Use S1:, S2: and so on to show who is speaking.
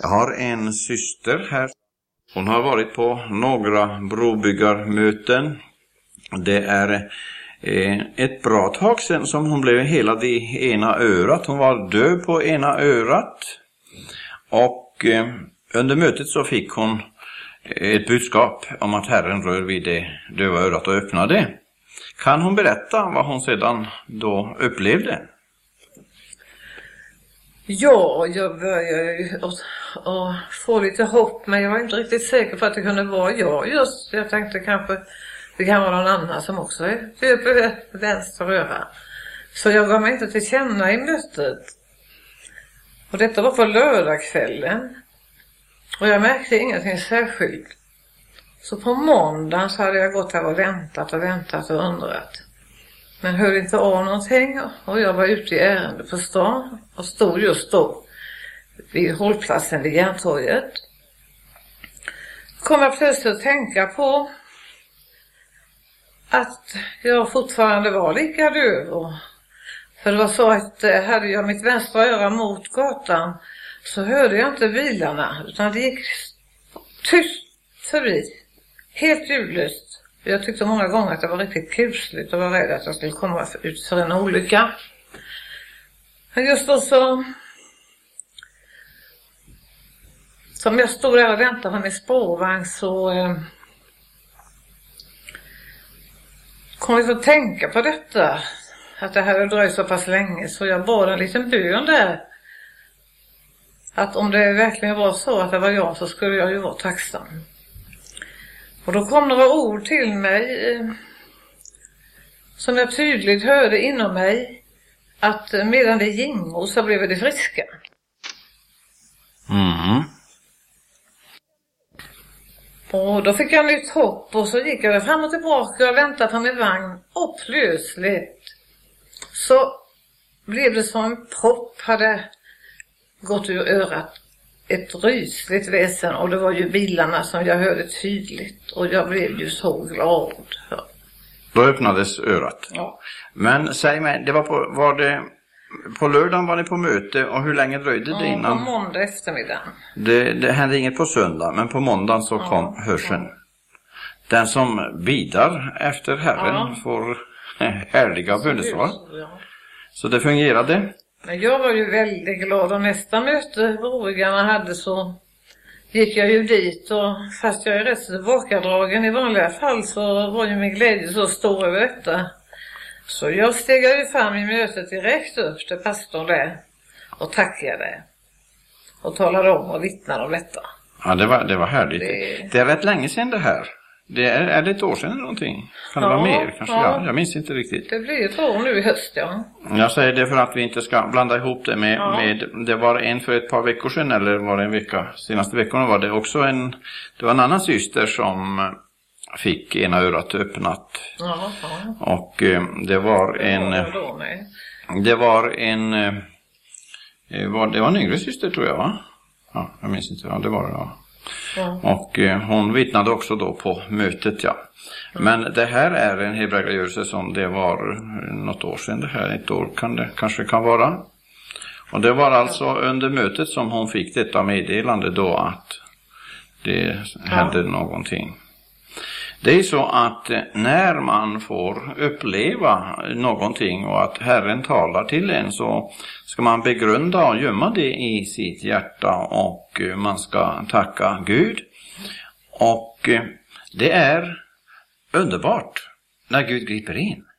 S1: Jag har en syster här. Hon har varit på några brobyggarmöten. Det är ett bra tag sedan som hon blev helad i ena örat. Hon var döv på ena örat. Och under mötet så fick hon ett budskap om att Herren rör vid det döva örat och öppnade. Kan hon berätta vad hon sedan då upplevde?
S2: Ja, jag började ju att få lite hopp, men jag var inte riktigt säker på att det kunde vara jag just. Jag tänkte kanske det kan vara någon annan som också är döv på vänster öra. Så jag gav mig inte till känna i mötet. Och detta var på lördagskvällen. Och jag märkte ingenting särskilt. Så på måndagen så hade jag gått här och väntat och undrat. Men hörde inte av någonting och jag var ute i ärende på stan och stod just då vid hållplatsen vid Järntorget. Kom jag plötsligt att tänka på att jag fortfarande var lika döv. För det var så att hade jag mitt vänstra öra mot gatan så hörde jag inte bilarna utan det gick tyst förbi. Helt ljudlöst. Jag tyckte många gånger att det var riktigt kusligt och var rädd att jag skulle komma ut för en olycka. Men just då så som jag stod där och väntade på min spårvagn så kom jag att tänka på detta. Att det här hade dröjt så pass länge så jag bad en liten bön där. Att om det verkligen var så att det var jag så skulle jag ju vara tacksam. Och då kom några ord till mig som jag tydligt hörde inom mig att medan det gingo så blev det friska.
S1: Mm.
S2: Och då fick jag nytt hopp och så gick jag fram och tillbaka och väntade på min vagn och plötsligt så blev det som en propp hade gått ur örat. Ett rysligt väsen och det var ju bilarna som jag hörde tydligt och jag blev ju så glad.
S1: Då öppnades örat.
S2: Ja.
S1: Men säg mig, var det på lördagen var ni på möte och hur länge dröjde det innan?
S2: På måndag eftermiddag.
S1: Det hände inget på söndag men på måndagen så kom hörseln. Ja. Den som bidar efter Herren får härliga bönesvar. Ja. Så det fungerade.
S2: Men jag var ju väldigt glad och nästa möte brorgarna hade så gick jag ju dit och fast jag är rätt tillbakadragen i vanliga fall så var ju min glädje så stor över detta. Så jag stegade ju fram i mötet direkt upp till pastorn där och tackade och talade om och vittnade om detta.
S1: Ja, det var härligt. Det är rätt länge sedan det här. Är det ett år sedan eller någonting? Kan det vara mer kanske? Ja. Jag minns inte riktigt.
S2: Det blir ett år nu i höst, ja.
S1: Jag säger det för att vi inte ska blanda ihop det med det var en för ett par veckor sedan eller var det en vecka? Senaste veckorna var det också det var en annan syster som fick ena örat öppnat. Ja. Och det var en yngre syster tror jag va? Ja, jag minns inte. Ja, det var det ja. Och hon vittnade också då på mötet, ja. Men det här är en hebräergörelse som det var något år sedan. Det här ett år kanske kan vara. Och det var alltså under mötet som hon fick detta meddelande då att det hände någonting. Det är så att när man får uppleva någonting och att Herren talar till en så ska man begrunda och gömma det i sitt hjärta och man ska tacka Gud. Och det är underbart när Gud griper in.